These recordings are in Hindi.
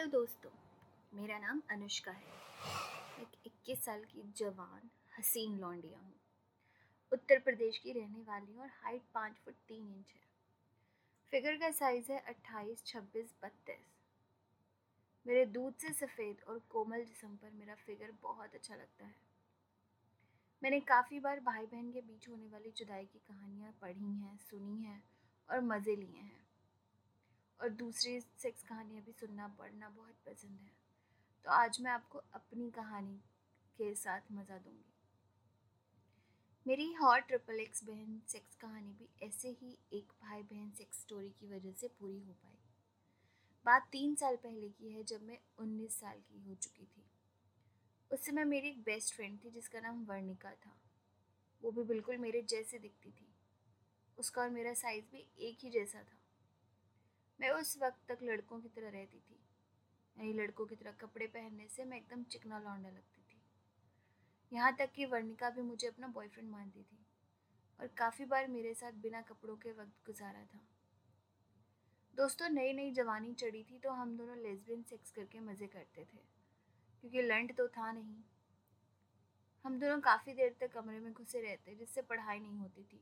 दोस्तों, मेरा नाम अनुष्का है। मैं एक 21 साल की जवान हसीन लौंडिया हूँ। उत्तर प्रदेश की रहने वाली हूँ और हाइट 5 फुट 3 इंच है। फिगर का साइज़ है 28, 26, 32। मेरे दूध से सफ़ेद और कोमल जिस्म पर मेरा फिगर बहुत अच्छा लगता है। मैंने काफ़ी बार भाई बहन के बीच होने वाली जुदाई की कहानियाँ पढ़ी हैं, सुनी हैं और मज़े लिए हैं। और दूसरी सेक्स कहानियाँ भी सुनना पढ़ना बहुत पसंद है। तो आज मैं आपको अपनी कहानी के साथ मज़ा दूंगी। मेरी हॉट ट्रिपल एक्स बहन सेक्स कहानी भी ऐसे ही एक भाई बहन सेक्स स्टोरी की वजह से पूरी हो पाई। बात 3 साल पहले की है, जब मैं 19 साल की हो चुकी थी। उस समय मेरी एक बेस्ट फ्रेंड थी जिसका नाम वर्णिका था। वो भी बिल्कुल मेरे जैसे दिखती थी। उसका और मेरा साइज़ भी एक ही जैसा था। मैं उस वक्त तक लड़कों की तरह रहती थी, यानी लड़कों की तरह कपड़े पहनने से मैं एकदम चिकना लौंडा लगती थी। यहाँ तक कि वर्णिका भी मुझे अपना बॉयफ्रेंड मानती थी और काफ़ी बार मेरे साथ बिना कपड़ों के वक्त गुजारा था। दोस्तों, नई नई जवानी चढ़ी थी तो हम दोनों लेस्बियन सेक्स करके मज़े करते थे, क्योंकि लंट तो था नहीं। हम दोनों काफ़ी देर तक कमरे में घुसे रहते, जिससे पढ़ाई नहीं होती थी।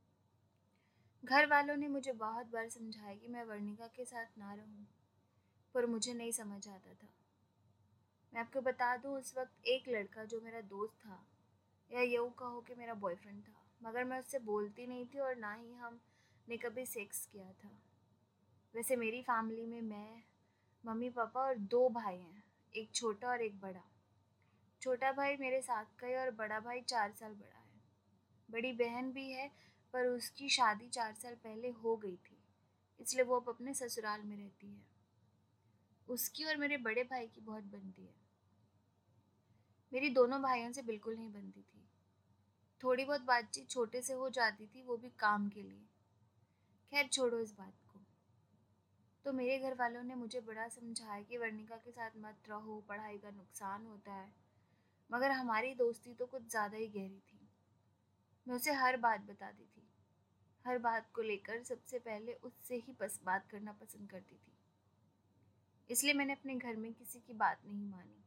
घर वालों ने मुझे बहुत बार समझाया कि मैं वर्णिका के साथ ना रहूं, पर मुझे नहीं समझ आता था। मैं आपको बता दूं, उस वक्त एक लड़का जो मेरा दोस्त था, या यूँ कहो कि मेरा बॉयफ्रेंड था, मगर मैं उससे बोलती नहीं थी और ना ही हमने कभी सेक्स किया था। वैसे मेरी फैमिली में मैं, मम्मी पापा और 2 भाई हैं, एक छोटा और एक बड़ा। छोटा भाई मेरे साथ का है और बड़ा भाई 4 साल बड़ा है। बड़ी बहन भी है, पर उसकी शादी 4 साल पहले हो गई थी, इसलिए वो अब अपने ससुराल में रहती है। उसकी और मेरे बड़े भाई की बहुत बनती है। मेरी दोनों भाइयों से बिल्कुल नहीं बनती थी। थोड़ी बहुत बातचीत छोटे से हो जाती थी, वो भी काम के लिए। खैर छोड़ो इस बात को। तो मेरे घर वालों ने मुझे बड़ा समझाया कि वर्णिका के साथ मत रहो, पढ़ाई का नुकसान होता है। मगर हमारी दोस्ती तो कुछ ज़्यादा ही गहरी थी। मैं उसे हर बात बताती थी। हर बात को लेकर सबसे पहले उससे ही बस बात करना पसंद करती थी। इसलिए मैंने अपने घर में किसी की बात नहीं मानी।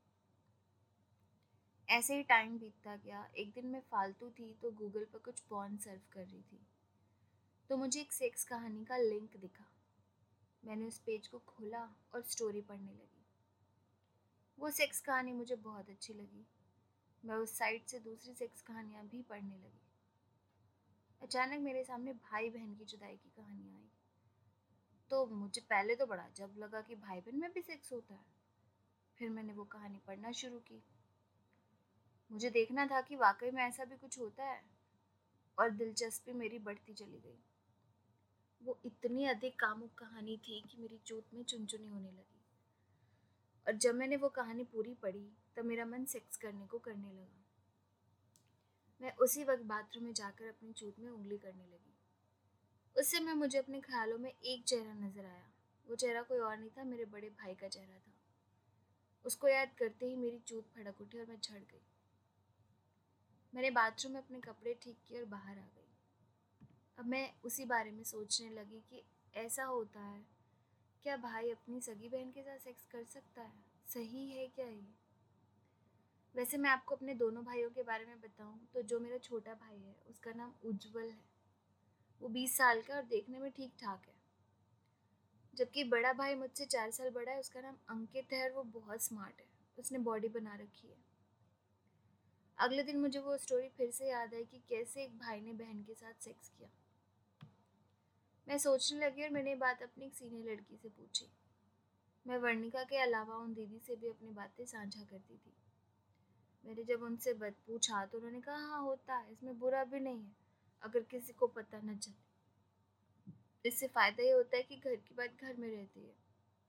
ऐसे ही टाइम बीतता गया। एक दिन मैं फालतू थी तो गूगल पर कुछ पॉर्न सर्फ कर रही थी, तो मुझे एक सेक्स कहानी का लिंक दिखा। मैंने उस पेज को खोला और स्टोरी पढ़ने लगी। वो सेक्स कहानी मुझे बहुत अच्छी लगी। मैं उस साइट से दूसरी सेक्स कहानियाँ भी पढ़ने लगी। अचानक मेरे सामने भाई बहन की जुदाई की कहानियाँ आई। तो मुझे पहले तो बड़ा अजब लगा कि भाई बहन में भी सेक्स होता है। फिर मैंने वो कहानी पढ़ना शुरू की। मुझे देखना था कि वाकई में ऐसा भी कुछ होता है, और दिलचस्पी मेरी बढ़ती चली गई। वो इतनी अधिक कामुक कहानी थी कि मेरी चोट में चुनचुनी होने लगी। और जब मैंने वो कहानी पूरी पढ़ी, तब मेरा मन सेक्स करने को करने लगा। मैं उसी वक्त बाथरूम में जाकर अपनी चोट में उंगली करने लगी। उस समय मुझे अपने ख्यालों में एक चेहरा नजर आया। वो चेहरा कोई और नहीं था, मेरे बड़े भाई का चेहरा था। उसको याद करते ही मेरी चोट फड़क उठी और मैं झड़ गई। मैंने बाथरूम में अपने कपड़े ठीक किए और बाहर आ गई। अब मैं उसी बारे में सोचने लगी कि ऐसा होता है, क्या भाई अपनी सगी बहन के साथ सेक्स कर सकता है? सही है क्या ये? वैसे मैं आपको अपने दोनों भाइयों के बारे में बताऊं तो जो मेरा छोटा भाई है उसका नाम उज्जवल है। वो 20 साल का और देखने में ठीक ठाक है। जबकि बड़ा भाई मुझसे 4 साल बड़ा है, उसका नाम अंकित है और वो बहुत स्मार्ट है। उसने बॉडी बना रखी है। अगले दिन मुझे वो स्टोरी फिर से याद आई कि कैसे एक भाई ने बहन के साथ सेक्स किया। मैं सोचने लगी और मैंने ये बात अपनी एक सीनियर लड़की से पूछी। मैं वर्णिका के अलावा उन दीदी से भी अपनी बातें साझा करती थी। मैंने जब उनसे पूछा तो उन्होंने कहा, हाँ होता है, इसमें बुरा भी नहीं है अगर किसी को पता न चले। इससे फ़ायदा ये होता है कि घर की बात घर में रहती है।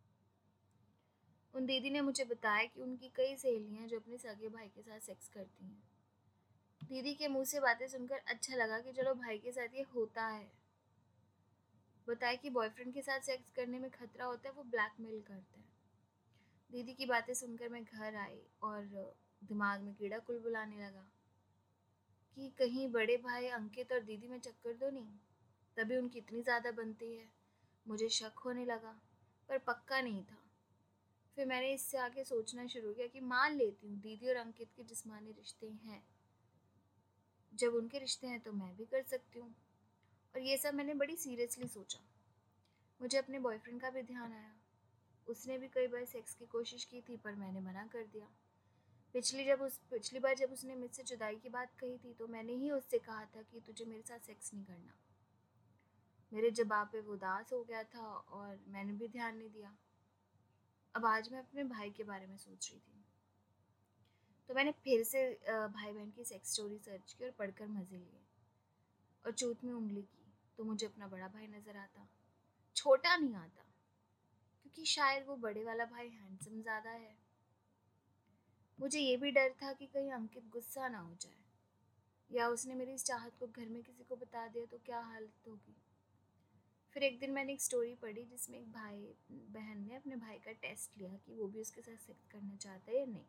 उन दीदी ने मुझे बताया कि उनकी कई सहेलियां हैं जो अपने सगे भाई के साथ सेक्स करती हैं। दीदी के मुंह से बातें सुनकर अच्छा लगा कि चलो भाई के साथ ये होता है। बताया कि बॉयफ्रेंड के साथ सेक्स करने में खतरा होता है, वो ब्लैकमेल करता है। दीदी की बातें सुनकर मैं घर आई और दिमाग में कीड़ा कुलबुलाने लगा कि कहीं बड़े भाई अंकित और दीदी में चक्कर तो नहीं। तभी उनकी इतनी ज़्यादा बनती है। मुझे शक होने लगा, पर पक्का नहीं था। फिर मैंने इससे आगे सोचना शुरू किया कि मान लेती हूँ दीदी और अंकित के जिस्मानी रिश्ते हैं, जब उनके रिश्ते हैं तो मैं भी कर सकती हूँ। और ये सब मैंने बड़ी सीरियसली सोचा। मुझे अपने बॉयफ्रेंड का भी ध्यान आया। उसने भी कई बार सेक्स की कोशिश की थी पर मैंने मना कर दिया। पिछली बार जब उसने मुझसे जुदाई की बात कही थी तो मैंने ही उससे कहा था कि तुझे मेरे साथ सेक्स नहीं करना। मेरे जवाब पे वो उदास हो गया था और मैंने भी ध्यान नहीं दिया। अब आज मैं अपने भाई के बारे में सोच रही थी, तो मैंने फिर से भाई बहन की सेक्स स्टोरी सर्च की और पढ़कर मज़े लिए। और चूत में उंगली की तो मुझे अपना बड़ा भाई नज़र आता, छोटा नहीं आता, क्योंकि शायद वो बड़े वाला भाई हैंडसम ज़्यादा है। मुझे ये भी डर था कि कहीं अंकित गुस्सा ना हो जाए, या उसने मेरी इस चाहत को घर में किसी को बता दिया तो क्या हालत होगी। फिर एक दिन मैंने एक स्टोरी पढ़ी जिसमें एक भाई बहन ने अपने भाई का टेस्ट लिया कि वो भी उसके साथ सेक्स करना चाहता है या नहीं।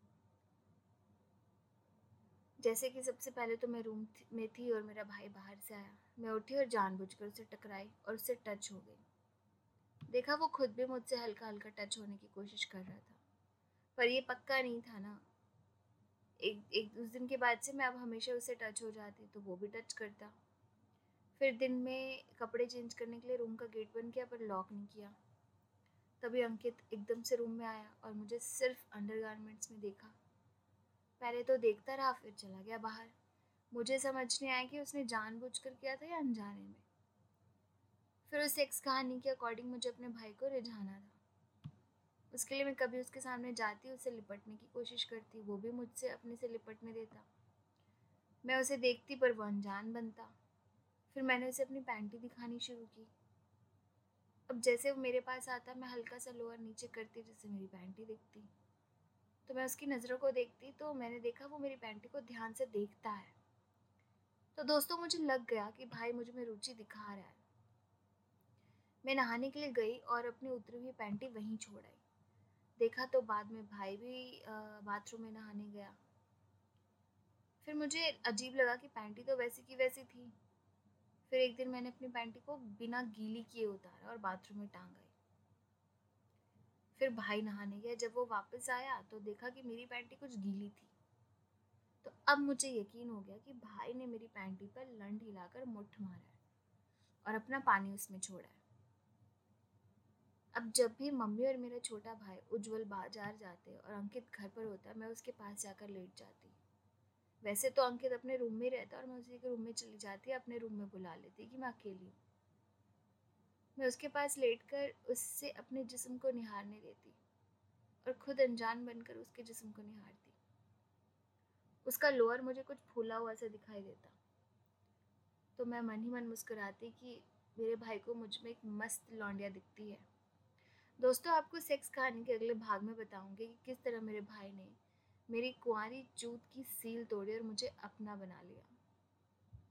जैसे कि सबसे पहले तो मैं में थी और मेरा भाई बाहर से आया। मैं उठी और जानबूझकर उसे टकराई और उससे टच हो गई। देखा वो खुद भी मुझसे हल्का हल्का टच होने की कोशिश कर रहा था, पर ये पक्का नहीं था ना। एक एक उस दिन के बाद से मैं अब हमेशा उससे टच हो जाती तो वो भी टच करता। फिर दिन में कपड़े चेंज करने के लिए रूम का गेट बंद किया पर लॉक नहीं किया। तभी अंकित एकदम से रूम में आया और मुझे सिर्फ अंडरगारमेंट्स में देखा। पहले तो देखता रहा फिर चला गया बाहर। मुझे समझ नहीं आया कि उसने जानबूझकर किया था या अनजाने में। फिर उस सेक्स कहानी के अकॉर्डिंग मुझे अपने भाई को रिझाना था। उसके लिए मैं कभी उसके सामने जाती, उससे लिपटने की कोशिश करती, वो भी मुझसे अपने से लिपटने देता। मैं उसे देखती पर वो अनजान बनता। फिर मैंने उसे अपनी पैंटी दिखानी शुरू की। अब जैसे वो मेरे पास आता मैं हल्का सा लोअर नीचे करती जिससे मेरी पैंटी दिखती। तो मैं उसकी नज़रों को देखती तो मैंने देखा वो मेरी पैंटी को ध्यान से देखता है। तो दोस्तों मुझे लग गया कि भाई मुझ में रुचि दिखा रहा है। मैं नहाने के लिए गई और अपनी उतरी हुई पैंटी वहीं छोड़ आई। देखा तो बाद में भाई भी बाथरूम में नहाने गया। फिर मुझे अजीब लगा कि पैंटी तो वैसी की वैसी थी। फिर एक दिन मैंने अपनी पैंटी को बिना गीली किए उतारा और बाथरूम में टांग आई। फिर भाई नहाने गया। जब वो वापस आया तो देखा कि मेरी पैंटी कुछ गीली थी। तो अब मुझे यकीन हो गया कि भाई ने मेरी पैंटी पर लंड हिलाकर मुट्ठ मारा है और अपना पानी उसमें छोड़ा है। अब जब भी मम्मी और मेरा छोटा भाई उज्जवल बाजार जाते और अंकित घर पर होता मैं उसके पास जाकर लेट जाती। वैसे तो अंकित अपने रूम में रहता और मैं उसी के रूम में चली जाती, अपने रूम में बुला लेती कि मैं अकेली हूँ। मैं उसके पास लेटकर उससे अपने जिस्म को निहारने देती और खुद अनजान बनकर उसके जिस्म को निहारती। उसका लोअर मुझे कुछ फूला हुआ सा दिखाई देता तो मैं मन ही मन मुस्कुराती कि मेरे भाई को मुझ में एक मस्त लौंडिया दिखती है। दोस्तों आपको सेक्स कहानी के अगले भाग में बताऊंगी कि किस तरह मेरे भाई ने मेरी कुंवारी चूत की सील तोड़ी और मुझे अपना बना लिया।